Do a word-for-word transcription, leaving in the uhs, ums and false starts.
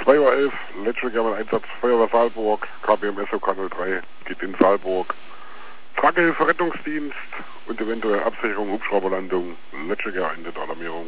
zwei Uhr elf, Letztlich mit Einsatz Feuerwehr Saalburg, K B M S O K null drei, geht in Saalburg. Tragehilfe Rettungsdienst und eventuell Absicherung Hubschrauberlandung, Letztlich endet Alarmierung.